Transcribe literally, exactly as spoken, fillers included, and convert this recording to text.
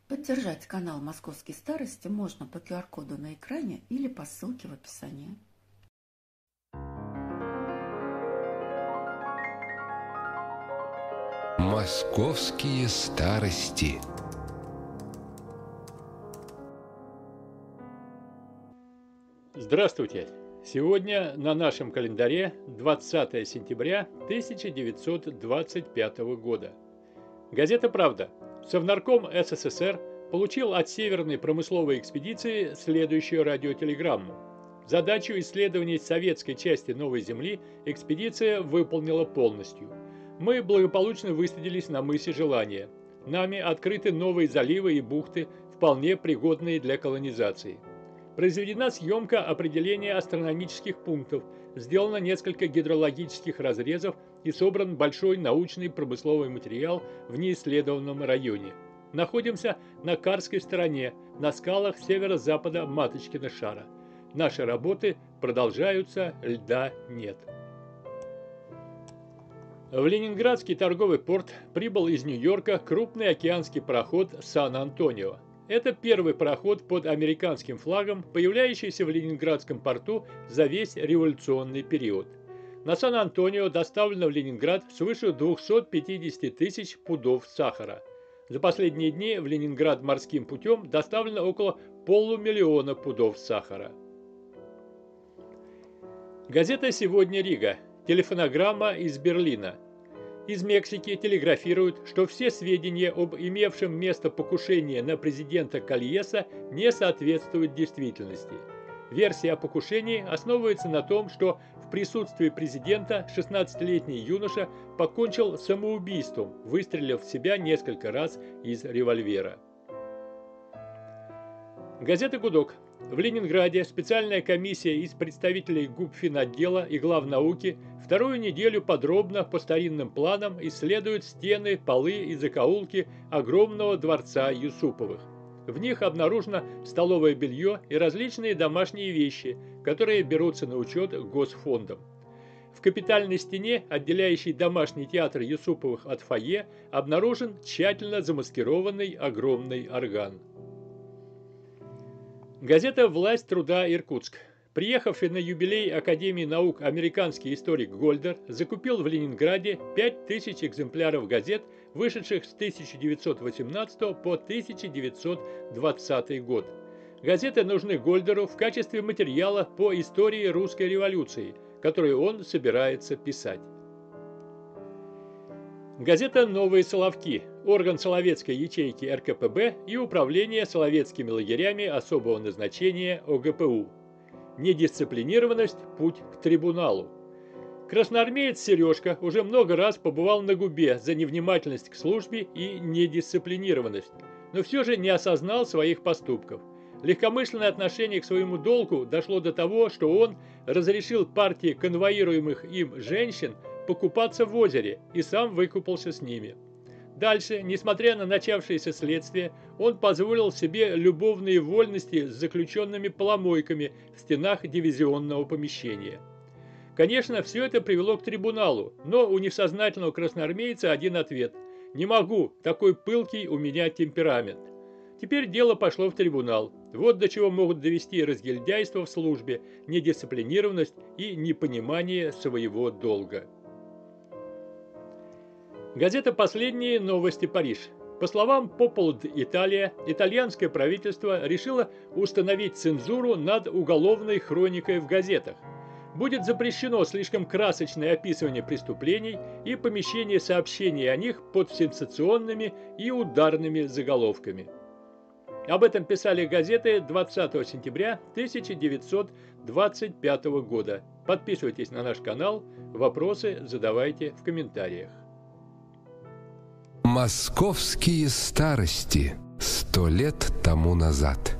Поддержать канал «Московские старости» можно по ку ар коду на экране или по ссылке в описании. Московские старости. Здравствуйте! Сегодня на нашем календаре двадцатое сентября тысяча девятьсот двадцать пятого года. Газета «Правда». Совнарком эс эс эс эр получил от Северной промысловой экспедиции следующую радиотелеграмму. Задачу исследований советской части Новой Земли экспедиция выполнила полностью. Мы благополучно высадились на мысе Желания. Нами открыты новые заливы и бухты, вполне пригодные для колонизации. Произведена съемка определения астрономических пунктов, сделано несколько гидрологических разрезов и собран большой научный промысловый материал в неисследованном районе. Находимся на Карской стороне, на скалах северо-запада Маточкина шара. Наши работы продолжаются, льда нет. В Ленинградский торговый порт прибыл из Нью-Йорка крупный океанский пароход «Сан-Антонио». Это первый пароход под американским флагом, появляющийся в Ленинградском порту за весь революционный период. На Сан-Антонио доставлено в Ленинград свыше двухсот пятидесяти тысяч пудов сахара. За последние дни в Ленинград морским путем доставлено около полумиллиона пудов сахара. Газета «Сегодня Рига». Телефонограмма из Берлина. Из Мексики телеграфируют, что все сведения об имевшем место покушении на президента Кальеса не соответствуют действительности. Версия о покушении основывается на том, что в присутствии президента шестнадцатилетний юноша покончил самоубийством, выстрелив в себя несколько раз из револьвера. Газета «Гудок». В Ленинграде специальная комиссия из представителей губфинотдела и главнауки вторую неделю подробно по старинным планам исследует стены, полы и закоулки огромного дворца Юсуповых. В них обнаружено столовое белье и различные домашние вещи, которые берутся на учет Госфондом. В капитальной стене, отделяющей домашний театр Юсуповых от фойе, обнаружен тщательно замаскированный огромный орган. Газета «Власть труда. Иркутск». Приехавший на юбилей Академии наук американский историк Гольдер закупил в Ленинграде пять тысяч экземпляров газет, вышедших с тысяча девятьсот восемнадцатого по тысяча девятьсот двадцатый год. Газеты нужны Гольдеру в качестве материала по истории русской революции, которую он собирается писать. Газета «Новые Соловки», орган Соловецкой ячейки эр ка пэ бэ и управление Соловецкими лагерями особого назначения о гэ пэ у. Недисциплинированность – путь к трибуналу. Красноармеец Сережка уже много раз побывал на губе за невнимательность к службе и недисциплинированность, но все же не осознал своих поступков. Легкомысленное отношение к своему долгу дошло до того, что он разрешил партии конвоируемых им женщин покупаться в озере и сам выкупался с ними. Дальше, несмотря на начавшееся следствие, он позволил себе любовные вольности с заключенными поломойками в стенах дивизионного помещения. Конечно, все это привело к трибуналу, но у несознательного красноармейца один ответ: «Не могу, такой пылкий у меня темперамент». Теперь дело пошло в трибунал. Вот до чего могут довести разгильдяйство в службе, недисциплинированность и непонимание своего долга. Газета «Последние новости. Париж». По словам Popolo d'Italia, итальянское правительство решило установить цензуру над уголовной хроникой в газетах. Будет запрещено слишком красочное описывание преступлений и помещение сообщений о них под сенсационными и ударными заголовками. Об этом писали газеты двадцатого сентября тысяча девятьсот двадцать пятого года. Подписывайтесь на наш канал, вопросы задавайте в комментариях. Московские старости. Сто лет тому назад.